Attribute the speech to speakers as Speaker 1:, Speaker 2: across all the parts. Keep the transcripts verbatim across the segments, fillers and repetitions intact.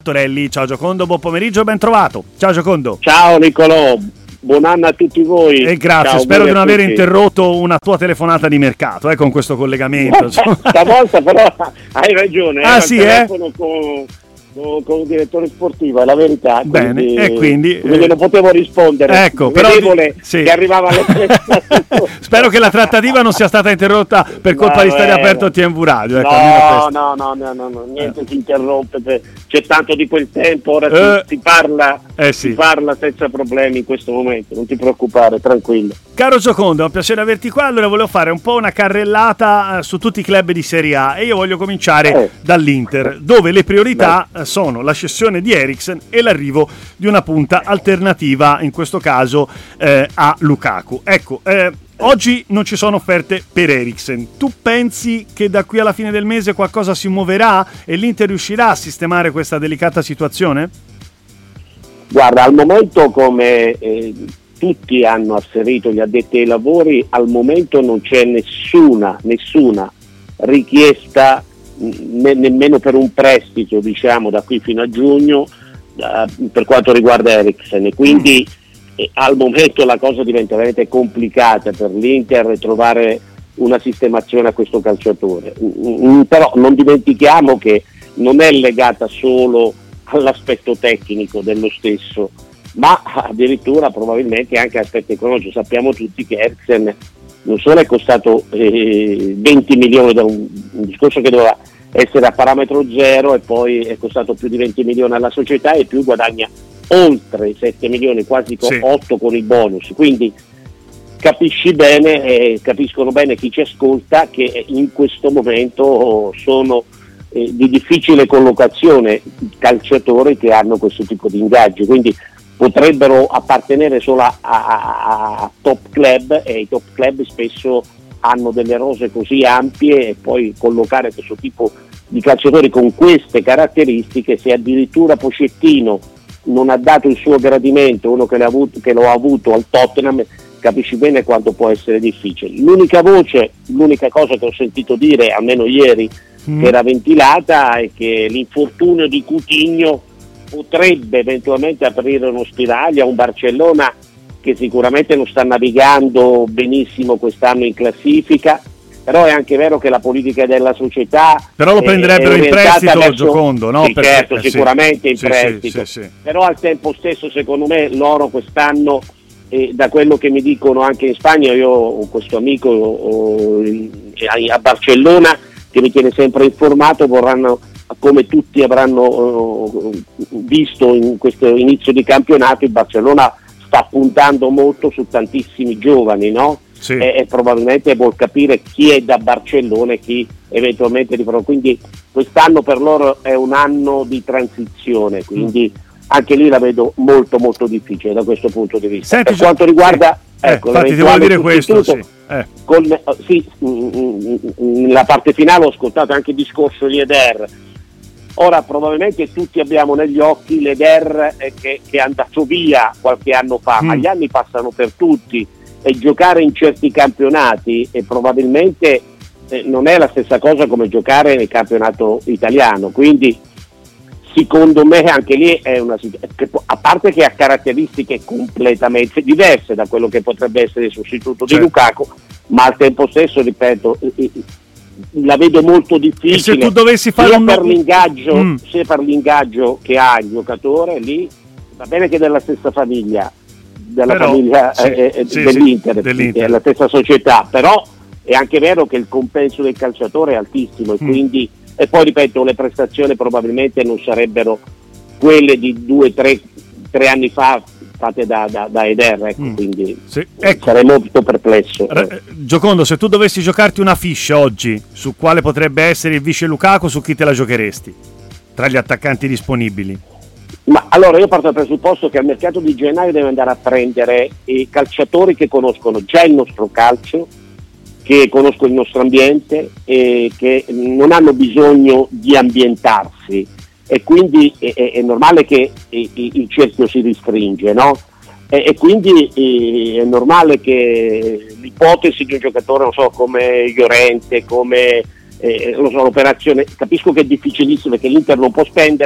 Speaker 1: Martorelli. Ciao Giocondo, buon pomeriggio, ben trovato. Ciao Giocondo.
Speaker 2: Ciao Nicolò, buon anno a tutti voi.
Speaker 1: E grazie,
Speaker 2: Ciao,
Speaker 1: spero di non aver
Speaker 2: tutti.
Speaker 1: interrotto una tua telefonata di mercato eh, con questo collegamento.
Speaker 2: Stavolta però hai ragione.
Speaker 1: Ah,
Speaker 2: era
Speaker 1: sì,
Speaker 2: il
Speaker 1: eh?
Speaker 2: telefono con, con, con il direttore sportivo, è la verità.
Speaker 1: Bene,
Speaker 2: quindi,
Speaker 1: e quindi,
Speaker 2: quindi
Speaker 1: eh,
Speaker 2: non potevo rispondere.
Speaker 1: ecco, però
Speaker 2: Vedevo
Speaker 1: di-
Speaker 2: le-
Speaker 1: sì.
Speaker 2: che arrivava alle
Speaker 1: Spero che la trattativa non sia stata interrotta per colpa
Speaker 2: No,
Speaker 1: di stare
Speaker 2: eh,
Speaker 1: aperto a T M V Radio. Ecco, almeno
Speaker 2: No,
Speaker 1: questo.
Speaker 2: no, no, no, no, no, niente si interrompe, c'è- c'è tanto di quel tempo, ora
Speaker 1: Eh,
Speaker 2: si, si parla
Speaker 1: eh sì.
Speaker 2: si parla senza problemi in questo momento, non ti preoccupare, tranquillo.
Speaker 1: Caro Giocondo, è un piacere averti qua. Allora volevo fare un po' una carrellata eh, su tutti i club di Serie A e io voglio cominciare
Speaker 2: Eh.
Speaker 1: dall'Inter, dove le priorità eh, sono la cessione di Eriksen e l'arrivo di una punta alternativa, in questo caso eh, a Lukaku. Ecco, eh, oggi non ci sono offerte per Eriksen. Tu pensi che da qui alla fine del mese qualcosa si muoverà e l'Inter riuscirà a sistemare questa delicata situazione?
Speaker 2: Guarda, al momento, come eh, tutti hanno asserito gli addetti ai lavori, al momento non c'è nessuna, nessuna richiesta, ne- nemmeno per un prestito, diciamo, da qui fino a giugno, eh, per quanto riguarda Eriksen. E quindi eh, al momento la cosa diventa veramente complicata per l'Inter trovare una sistemazione a questo calciatore. Mm, mm, però non dimentichiamo che non è legata solo all'aspetto tecnico dello stesso, ma addirittura probabilmente anche all'aspetto economico. Sappiamo tutti che Eriksen non solo è costato eh, venti milioni da un, un discorso che doveva essere a parametro zero, e poi è costato più di venti milioni alla società, e più guadagna oltre sette milioni, quasi con
Speaker 1: Sì.
Speaker 2: otto con i bonus. Quindi capisci bene, eh, capiscono bene chi ci ascolta, che in questo momento sono eh, di difficile collocazione calciatori che hanno questo tipo di ingaggi, quindi potrebbero appartenere solo a, a, a top club, e i top club spesso hanno delle rose così ampie, e poi collocare questo tipo di calciatori con queste caratteristiche, se addirittura Pochettino non ha dato il suo gradimento, uno che, l'ha avuto, che lo ha avuto al Tottenham, capisci bene quanto può essere difficile. L'unica voce, l'unica cosa che ho sentito dire, almeno ieri, mm. che era ventilata, è che l'infortunio di Coutinho potrebbe eventualmente aprire uno spiraglio a un Barcellona che sicuramente non sta navigando benissimo quest'anno in classifica, però è anche vero che la politica della società
Speaker 1: però lo prenderebbero in prestito,
Speaker 2: verso...
Speaker 1: Giocondo, no?
Speaker 2: Sì,
Speaker 1: Perché,
Speaker 2: certo,
Speaker 1: eh, sì.
Speaker 2: sicuramente in
Speaker 1: Sì,
Speaker 2: prestito,
Speaker 1: sì, sì, sì.
Speaker 2: però al tempo stesso secondo me loro quest'anno, eh, da quello che mi dicono anche in Spagna, io ho questo amico oh, a Barcellona che mi tiene sempre informato, vorranno, come tutti avranno oh, visto in questo inizio di campionato, il Barcellona sta puntando molto su tantissimi giovani, no?
Speaker 1: Sì.
Speaker 2: E, e probabilmente vuol capire chi è da Barcellona e chi eventualmente di pro. Quindi quest'anno per loro è un anno di transizione, quindi mm. anche lì la vedo molto molto difficile da questo punto di vista.
Speaker 1: Senti,
Speaker 2: per quanto riguarda
Speaker 1: sì.
Speaker 2: ecco,
Speaker 1: eh, infatti ti volevo dire questo, sì.
Speaker 2: Eh. Con, sì, nella parte finale ho ascoltato anche il discorso di Eder. Ora probabilmente tutti abbiamo negli occhi l'Eder eh, che, che è andato via qualche anno fa, mm. ma gli anni passano per tutti, e giocare in certi campionati e probabilmente eh, non è la stessa cosa come giocare nel campionato italiano, quindi secondo me anche lì è una situazione, a parte che ha caratteristiche completamente diverse da quello che potrebbe essere il sostituto certo. di Lukaku, ma al tempo stesso, ripeto, la vedo molto difficile.
Speaker 1: E se tu dovessi fare
Speaker 2: sia
Speaker 1: un
Speaker 2: per l'ingaggio,
Speaker 1: mm.
Speaker 2: sia per l'ingaggio che ha il giocatore, lì va bene che è della stessa famiglia, della
Speaker 1: però,
Speaker 2: famiglia
Speaker 1: sì,
Speaker 2: eh,
Speaker 1: sì,
Speaker 2: dell'Inter,
Speaker 1: sì, dell'Inter,
Speaker 2: è la stessa società, però è anche vero che il compenso del calciatore è altissimo, e
Speaker 1: mm.
Speaker 2: quindi, e poi ripeto, le prestazioni probabilmente non sarebbero quelle di due, tre, tre anni fa fatte da, da, da Eder, ecco, mm. quindi
Speaker 1: sì. ecco.
Speaker 2: sarei molto perplesso.
Speaker 1: R- Giocondo, se tu dovessi giocarti una fiche oggi su quale potrebbe essere il vice Lukaku, su chi te la giocheresti tra gli attaccanti disponibili?
Speaker 2: Ma allora io parto dal presupposto che al mercato di gennaio deve andare a prendere i calciatori che conoscono già il nostro calcio, che conoscono il nostro ambiente e che non hanno bisogno di ambientarsi, e quindi è, è, è normale che il, il cerchio si ristringe, no? E, e quindi è, è normale che l'ipotesi di un giocatore, non so, come Llorente, come eh, non so, l'operazione, capisco che è difficilissimo, che l'Inter non può spendere,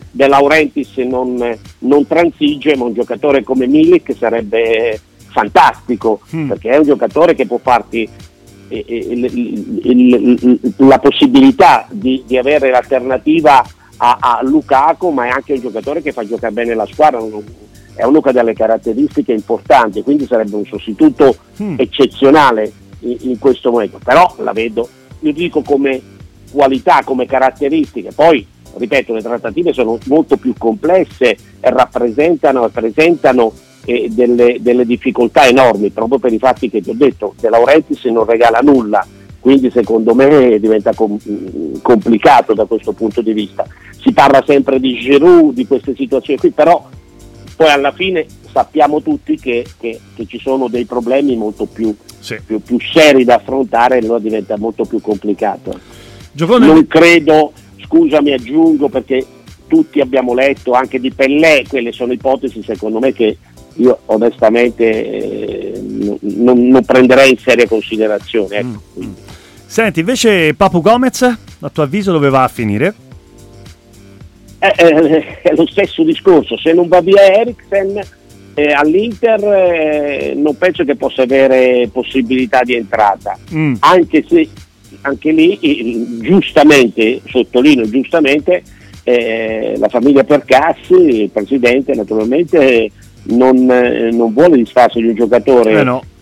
Speaker 2: De Laurentiis non, non transige, ma un giocatore come Milik sarebbe fantastico, mm. perché è un giocatore che può farti eh, il, il, il, la possibilità di, di avere l'alternativa a, a Lukaku, ma è anche un giocatore che fa giocare bene la squadra, è uno che ha delle caratteristiche importanti, quindi sarebbe un sostituto mm. eccezionale in, in questo momento, però la vedo, io dico come qualità, come caratteristiche, poi ripeto, le trattative sono molto più complesse e rappresentano e presentano eh, delle, delle difficoltà enormi, proprio per i fatti che ti ho detto. De Laurentiis non regala nulla, quindi secondo me diventa com- complicato da questo punto di vista. Si parla sempre di Giroud, di queste situazioni qui, però poi alla fine sappiamo tutti che, che, che ci sono dei problemi molto più, sì. più, più seri da affrontare, e allora diventa molto più complicato. Giocone... Non credo... Scusami, aggiungo, perché tutti abbiamo letto anche di Pellè, quelle sono ipotesi secondo me che io onestamente eh, non, non prenderei in seria considerazione. Ecco.
Speaker 1: Mm. Senti, invece Papu Gomez, a tuo avviso dove va a finire?
Speaker 2: Eh, eh, è lo stesso discorso, se non va via Eriksen eh, all'Inter eh, non penso che possa avere possibilità di entrata, mm. anche se anche lì giustamente, sottolineo giustamente, eh, la famiglia Percassi, il presidente naturalmente non, eh, non vuole disfarsi di un giocatore eh no.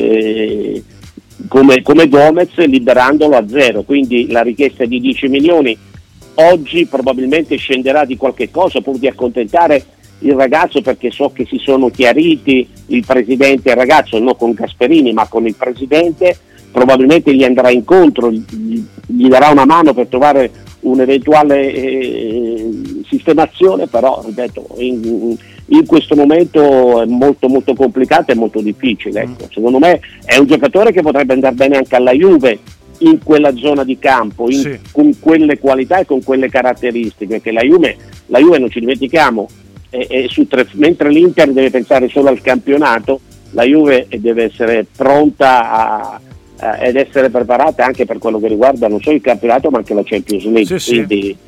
Speaker 2: eh, come, come Gomez, liberandolo a zero, quindi la richiesta di dieci milioni oggi probabilmente scenderà di qualche cosa pur di accontentare il ragazzo, perché so che si sono chiariti il presidente e il ragazzo, non con Gasperini ma con il presidente, probabilmente gli andrà incontro, gli, gli darà una mano per trovare un'eventuale eh, sistemazione, però ripeto, in, in questo momento è molto molto complicato e molto difficile. Ecco. Mm. Secondo me è un giocatore che potrebbe andare bene anche alla Juve in quella zona di campo, in, sì. con quelle qualità e con quelle caratteristiche, perché la Juve, la Juve non ci dimentichiamo, è, è su tre, mentre l'Inter deve pensare solo al campionato, la Juve deve essere pronta a ed essere preparate anche per quello che riguarda non solo il campionato ma anche la Champions League. Sì, quindi
Speaker 1: sì.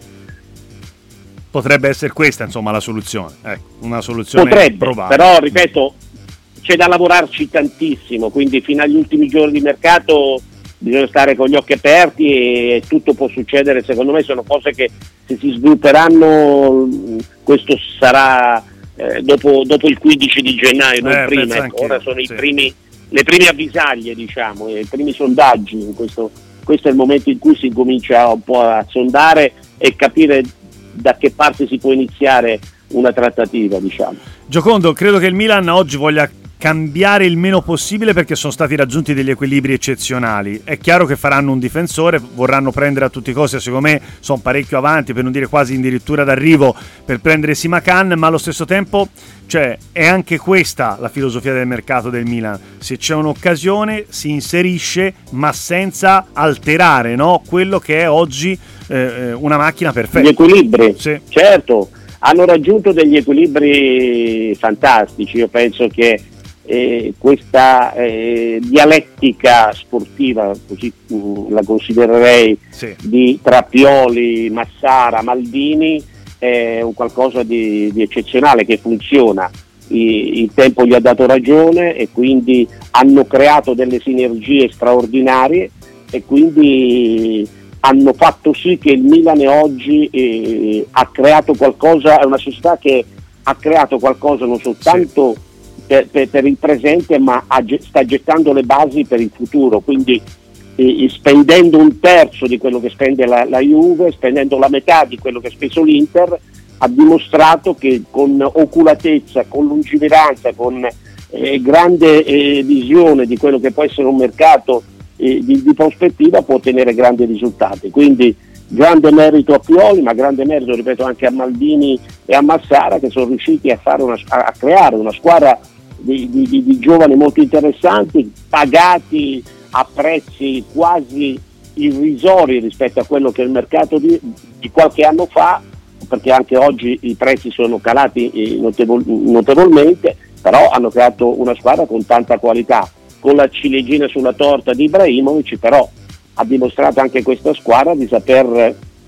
Speaker 1: Potrebbe essere questa insomma la soluzione, ecco, una soluzione
Speaker 2: potrebbe,
Speaker 1: probabile.
Speaker 2: Però ripeto, c'è da lavorarci tantissimo, quindi fino agli ultimi giorni di mercato bisogna stare con gli occhi aperti e tutto può succedere. Secondo me sono cose che se si svilupperanno questo sarà eh, dopo, dopo il quindici di gennaio, non
Speaker 1: eh,
Speaker 2: prima, ecco, ora sono
Speaker 1: sì.
Speaker 2: i primi le prime avvisaglie, diciamo, i primi sondaggi. Questo, questo è il momento in cui si comincia un po' a sondare e capire da che parte si può iniziare una trattativa, diciamo.
Speaker 1: Giocondo, credo che il Milan oggi voglia cambiare il meno possibile perché sono stati raggiunti degli equilibri eccezionali. È chiaro che faranno un difensore, vorranno prendere a tutti i costi, secondo me sono parecchio avanti, per non dire quasi addirittura d'arrivo, per prendere Simakan, ma allo stesso tempo cioè è anche questa la filosofia del mercato del Milan: se c'è un'occasione si inserisce, ma senza alterare, no? quello che è oggi eh, una macchina perfetta.
Speaker 2: Gli equilibri,
Speaker 1: sì.
Speaker 2: Certo, hanno raggiunto degli equilibri fantastici. Io penso che eh, questa eh, dialettica sportiva, così mh, la considererei, sì. di tra Pioli, Massara, Maldini, è un qualcosa di, di eccezionale che funziona. I, il tempo gli ha dato ragione e quindi hanno creato delle sinergie straordinarie e quindi hanno fatto sì che il Milan oggi eh, ha creato qualcosa, è una società che ha creato qualcosa non soltanto sì. per, per, per il presente, ma ha, sta gettando le basi per il futuro, quindi eh, spendendo un terzo di quello che spende la, la Juve, spendendo la metà di quello che ha speso l'Inter, ha dimostrato che con oculatezza, con lungimiranza, con eh, grande eh, visione di quello che può essere un mercato eh, di, di prospettiva, può ottenere grandi risultati. Quindi grande merito a Pioli, ma grande merito, ripeto, anche a Maldini e a Massara, che sono riusciti a, fare una, a creare una squadra di, di, di, di giovani molto interessanti, pagati a prezzi quasi irrisori rispetto a quello che è il mercato di, di qualche anno fa, perché anche oggi i prezzi sono calati notevol- notevolmente, però hanno creato una squadra con tanta qualità, con la ciliegina sulla torta di Ibrahimovic, però ha dimostrato anche questa squadra di saper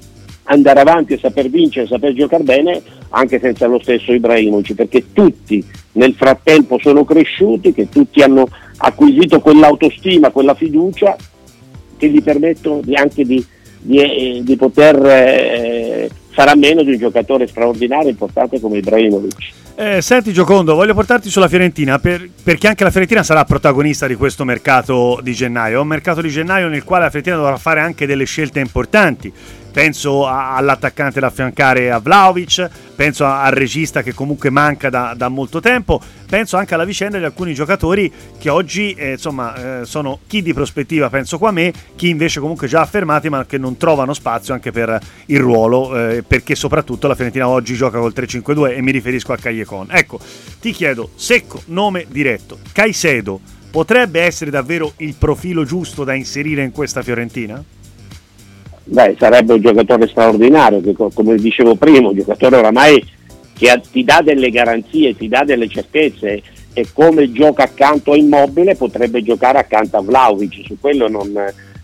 Speaker 2: andare avanti e saper vincere, saper giocare bene anche senza lo stesso Ibrahimovic, perché tutti nel frattempo sono cresciuti, che tutti hanno acquisito quell'autostima, quella fiducia che gli permettono di, anche di, di, eh, di poter eh, fare a meno di un giocatore straordinario e importante come Ibrahimovic.
Speaker 1: Eh, senti Giocondo, voglio portarti sulla Fiorentina per, perché anche la Fiorentina sarà protagonista di questo mercato di gennaio, un mercato di gennaio nel quale la Fiorentina dovrà fare anche delle scelte importanti. Penso a, all'attaccante da affiancare a Vlahovic, penso a, al regista che comunque manca da, da molto tempo, penso anche alla vicenda di alcuni giocatori che oggi eh, insomma eh, sono chi di prospettiva, penso qua a me, chi invece comunque già affermati ma che non trovano spazio anche per il ruolo, eh, perché soprattutto la Fiorentina oggi gioca col tre cinque due e mi riferisco a Callecon. Ecco, ti chiedo, secco, nome diretto, Caicedo potrebbe essere davvero il profilo giusto da inserire in questa Fiorentina?
Speaker 2: Beh, sarebbe un giocatore straordinario, che come dicevo prima, un giocatore oramai che ti dà delle garanzie, ti dà delle certezze, e come gioca accanto a Immobile potrebbe giocare accanto a Vlahovic, su quello non,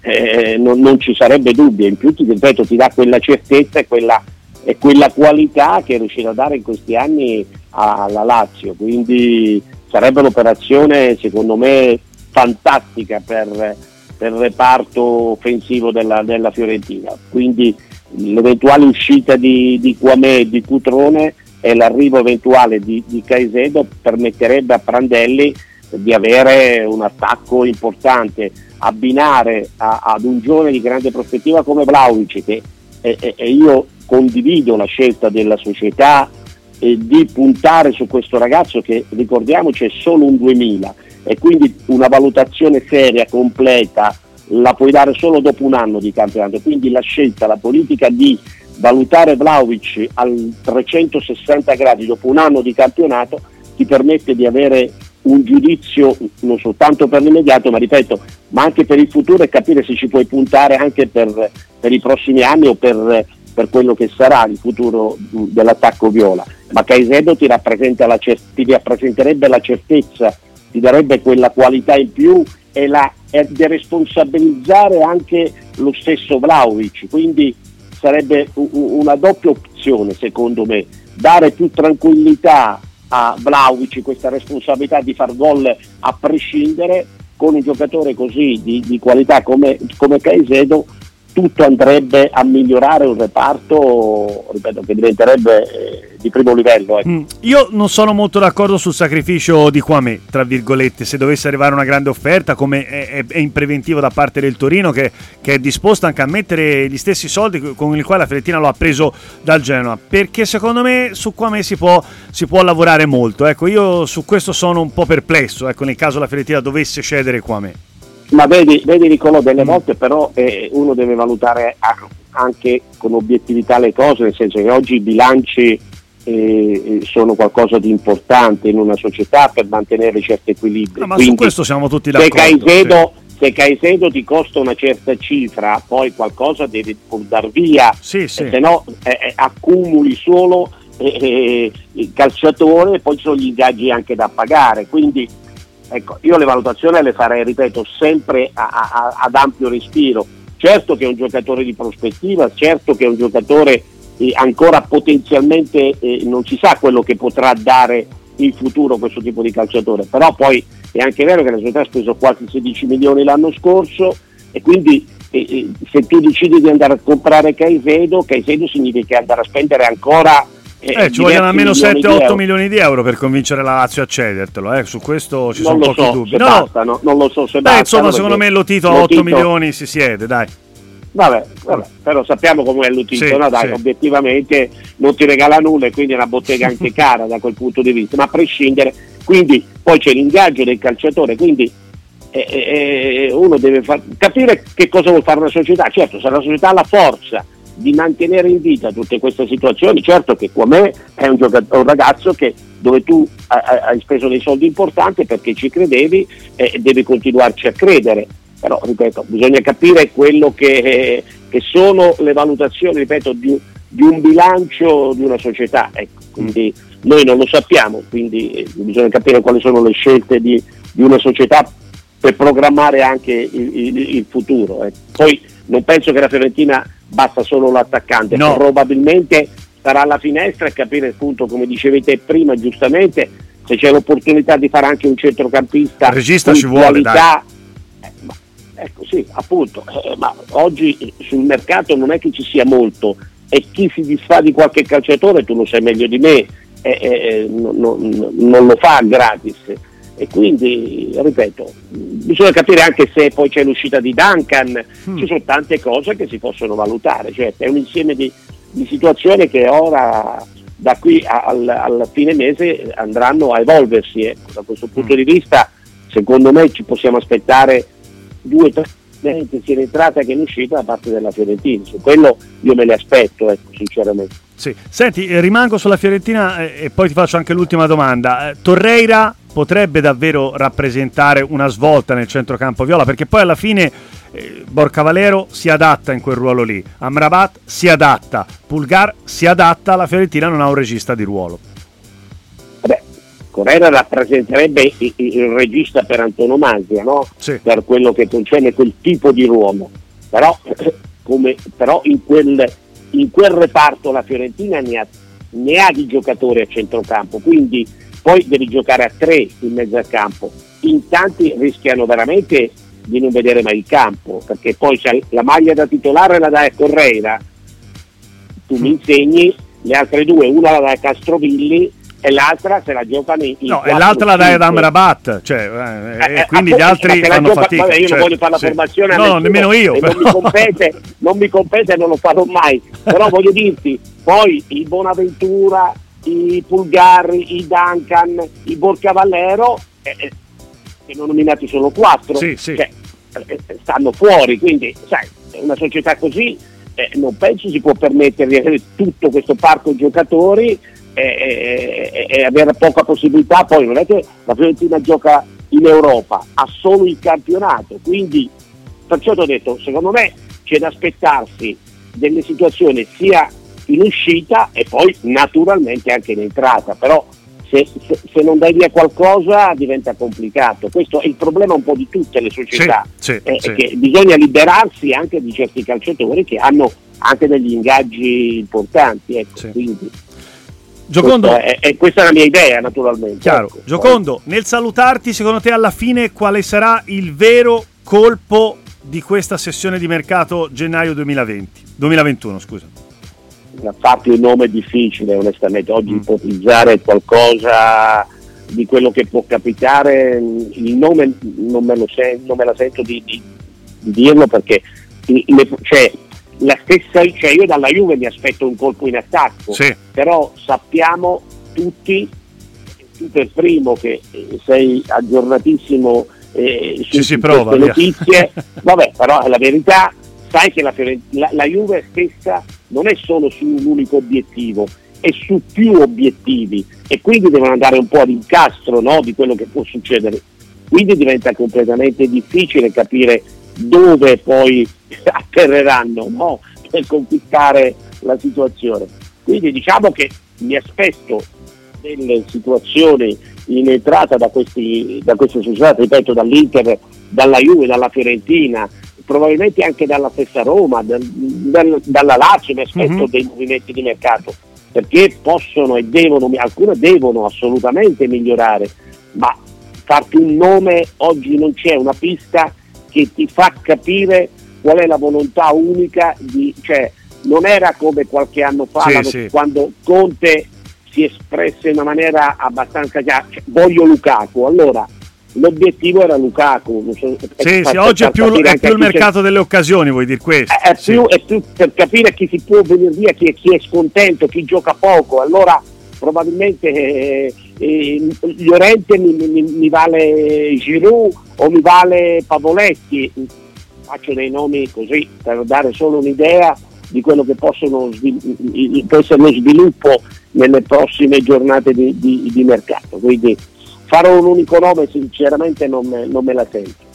Speaker 2: eh, non, non ci sarebbe dubbio. In più ti ripeto, ti dà quella certezza e quella, e quella qualità che è riuscito a dare in questi anni alla Lazio, quindi sarebbe un'operazione secondo me fantastica per per il reparto offensivo della, della Fiorentina. Quindi l'eventuale uscita di, di Kouamé e di Cutrone e l'arrivo eventuale di, di Caicedo permetterebbe a Prandelli di avere un attacco importante, abbinare a, ad un giovane di grande prospettiva come Vlahovic, che e, e, e io condivido la scelta della società eh, di puntare su questo ragazzo che, ricordiamoci, è solo un duemila, e quindi una valutazione seria, completa, la puoi dare solo dopo un anno di campionato. Quindi la scelta, la politica di valutare Vlahovic al trecentosessanta gradi dopo un anno di campionato ti permette di avere un giudizio non soltanto per l'immediato, ma ripeto, ma anche per il futuro, e capire se ci puoi puntare anche per, per i prossimi anni o per, per quello che sarà il futuro dell'attacco viola. Ma Caicedo ti rappresenta la, ti rappresenterebbe la certezza, ti darebbe quella qualità in più e la e deresponsabilizzare anche lo stesso Vlahovic, quindi sarebbe u- una doppia opzione secondo me, dare più tranquillità a Vlahovic, questa responsabilità di far gol a prescindere. Con un giocatore così di, di qualità come, come Caicedo tutto andrebbe a migliorare un reparto, ripeto, che diventerebbe eh, di primo livello. Ecco.
Speaker 1: Mm, io non sono molto d'accordo sul sacrificio di Kouamé, tra virgolette, se dovesse arrivare una grande offerta, come è, è, è in preventivo da parte del Torino, che, che è disposto anche a mettere gli stessi soldi con i quali la Fiorentina lo ha preso dal Genoa, perché secondo me su Kouamé si può, si può lavorare molto. Ecco, io su questo sono un po' perplesso, ecco, nel caso la Fiorentina dovesse cedere Kouamé.
Speaker 2: Ma vedi, vedi Nicolò, delle volte però eh, uno deve valutare anche con obiettività le cose, nel senso che oggi i bilanci eh, sono qualcosa di importante in una società per mantenere certi equilibri.
Speaker 1: No, ma
Speaker 2: quindi,
Speaker 1: su questo siamo tutti d'accordo.
Speaker 2: Se Caicedo,
Speaker 1: sì.
Speaker 2: se Caicedo ti costa una certa cifra, poi qualcosa devi dar via,
Speaker 1: sì, sì.
Speaker 2: se no eh, accumuli solo eh, eh, il calciatore e poi ci sono gli ingaggi anche da pagare, quindi ecco, io le valutazioni le farei, ripeto, sempre a, a, ad ampio respiro. Certo che è un giocatore di prospettiva, certo che è un giocatore eh, ancora potenzialmente eh, non si sa quello che potrà dare in futuro questo tipo di calciatore, però poi è anche vero che la società ha speso quasi sedici milioni l'anno scorso, e quindi eh, eh, se tu decidi di andare a comprare Caicedo, Caicedo significa andare a spendere ancora
Speaker 1: Eh, ci vogliono almeno sette otto milioni di euro per convincere la Lazio a cedertelo, eh. Su questo ci
Speaker 2: non
Speaker 1: sono pochi
Speaker 2: so
Speaker 1: dubbi.
Speaker 2: se
Speaker 1: No,
Speaker 2: basta, no, non lo so se
Speaker 1: beh,
Speaker 2: basta.
Speaker 1: insomma, secondo me Lotito a otto milioni si siede, dai.
Speaker 2: Vabbè, vabbè, però sappiamo com'è Lotito,
Speaker 1: sì,
Speaker 2: no? Dai,
Speaker 1: sì.
Speaker 2: Obiettivamente non ti regala nulla e quindi è una bottega anche cara da quel punto di vista, ma a prescindere, quindi poi c'è l'ingaggio del calciatore, quindi eh, eh, uno deve far, capire che cosa vuol fare una società. Certo, se la società ha la forza di mantenere in vita tutte queste situazioni, certo che Kouamé è un, giocatore, un ragazzo che dove tu hai speso dei soldi importanti perché ci credevi e eh, devi continuarci a credere, però ripeto, bisogna capire quello che, eh, che sono le valutazioni, ripeto, di, di un bilancio di una società, ecco, quindi noi non lo sappiamo, quindi eh, bisogna capire quali sono le scelte di, di una società per programmare anche il, il, il futuro, eh. Poi non penso che la Fiorentina basta solo l'attaccante,
Speaker 1: no.
Speaker 2: Probabilmente sarà alla finestra e capire appunto, come dicevete prima giustamente, se c'è l'opportunità di fare anche un centrocampista.
Speaker 1: Il regista ci vuole,
Speaker 2: qualità, eh, ma, ecco sì, appunto, eh, ma oggi sul mercato non è che ci sia molto, e chi si disfà di qualche calciatore, tu lo sai meglio di me, eh, eh, no, no, non lo fa gratis, e quindi ripeto, bisogna capire anche se poi c'è l'uscita di Duncan, mm. ci sono tante cose che si possono valutare, cioè è un insieme di, di situazioni che ora da qui al, al fine mese andranno a evolversi, ecco. Da questo punto mm. di vista secondo me ci possiamo aspettare due o tre sia in entrata che in uscita da parte della Fiorentina, su quello io me le aspetto, ecco, sinceramente.
Speaker 1: Sì. Senti, eh, rimango sulla Fiorentina eh, e poi ti faccio anche l'ultima domanda. Eh, Torreira potrebbe davvero rappresentare una svolta nel centrocampo viola, perché poi alla fine eh, Borca Valero si adatta in quel ruolo lì, Amrabat si adatta, Pulgar si adatta, la Fiorentina non ha un regista di ruolo.
Speaker 2: Vabbè, Torreira rappresenterebbe il, il regista per antonomasia, no?
Speaker 1: Sì.
Speaker 2: Per quello che concerne quel tipo di ruolo, però, come, però in quel in quel reparto la Fiorentina ne ha, ne ha di giocatori a centrocampo, quindi poi devi giocare a tre in mezzo al campo. In tanti rischiano veramente di non vedere mai il campo, perché poi c'è la maglia da titolare la dai a Correira, tu mi insegni, le altre due, una la dai a Castrovilli e l'altra se la giocano in, in
Speaker 1: no, e l'altra la dai ad Amrabat, cioè, eh, eh, quindi gli altri fanno
Speaker 2: gioca,
Speaker 1: fatica.
Speaker 2: Vabbè, io
Speaker 1: certo,
Speaker 2: non voglio fare la
Speaker 1: sì.
Speaker 2: formazione a
Speaker 1: no,
Speaker 2: nessuno,
Speaker 1: nemmeno io,
Speaker 2: e
Speaker 1: però.
Speaker 2: non mi compete, non mi compete e non lo farò mai, però voglio dirti, poi i Bonaventura, i Pulgari, i Duncan, i Borca Valero, eh, eh, che ne ho nominati solo quattro,
Speaker 1: sì, sì.
Speaker 2: Cioè, eh, stanno fuori, quindi sai, una società così eh, non penso si può permettere di avere tutto questo parco giocatori e, e, e avere poca possibilità. Poi non è che la Fiorentina gioca in Europa, ha solo il campionato, quindi perciò ti ho detto, secondo me c'è da aspettarsi delle situazioni sia in uscita e poi naturalmente anche in entrata, però se, se, se non dai via qualcosa diventa complicato. Questo è il problema un po' di tutte le società,
Speaker 1: sì, sì,
Speaker 2: eh,
Speaker 1: sì.
Speaker 2: che bisogna liberarsi anche di certi calciatori che hanno anche degli ingaggi importanti, ecco,
Speaker 1: sì.
Speaker 2: Quindi
Speaker 1: Giocondo,
Speaker 2: è, è, questa è la mia idea, naturalmente.
Speaker 1: Chiaro.
Speaker 2: Ecco.
Speaker 1: Giocondo, nel salutarti, secondo te alla fine quale sarà il vero colpo di questa sessione di mercato gennaio duemilaventi duemilaventuno, scusa?
Speaker 2: Farti un nome difficile, onestamente. Oggi
Speaker 1: mm.
Speaker 2: ipotizzare qualcosa di quello che può capitare, il nome non me, lo sen- non me la sento di, di, di dirlo, perché le, cioè, la stessa, cioè io dalla Juve mi aspetto un colpo in attacco,
Speaker 1: sì.
Speaker 2: Però sappiamo tutti, tu per primo che sei aggiornatissimo eh, su,
Speaker 1: Ci si
Speaker 2: su
Speaker 1: prova,
Speaker 2: queste notizie, vabbè, però è la verità, sai che la, la, la Juve stessa non è solo su un unico obiettivo, è su più obiettivi, e quindi devono andare un po' ad incastro, no, di quello che può succedere, quindi diventa completamente difficile capire dove poi atterreranno, no, per conquistare la situazione. Quindi diciamo che mi aspetto delle situazioni in entrata da questi da queste società, ripeto, dall'Inter, dalla Juve, dalla Fiorentina, probabilmente anche dalla stessa Roma, dal, dal, dalla Lazio, mi aspetto mm-hmm. dei movimenti di mercato, perché possono e devono, alcune devono assolutamente migliorare, ma farti un nome oggi non c'è una pista che ti fa capire qual è la volontà unica di, cioè non era come qualche anno fa,
Speaker 1: sì, sì.
Speaker 2: quando Conte si espresse in una maniera abbastanza chiara, cioè, voglio Lukaku, allora l'obiettivo era Lukaku. Non so,
Speaker 1: sì, sì, oggi è più, è più il mercato delle occasioni, vuoi dire questo?
Speaker 2: È, è,
Speaker 1: sì.
Speaker 2: più, è più per capire chi si può venire via, chi è, chi è scontento, chi gioca poco, allora probabilmente eh, eh, Llorente mi, mi, mi vale Giroud o mi vale Pavoletti, faccio dei nomi così per dare solo un'idea di quello che possono svil- può essere lo sviluppo nelle prossime giornate di, di, di mercato, quindi fare un unico nome sinceramente non me, non me la sento.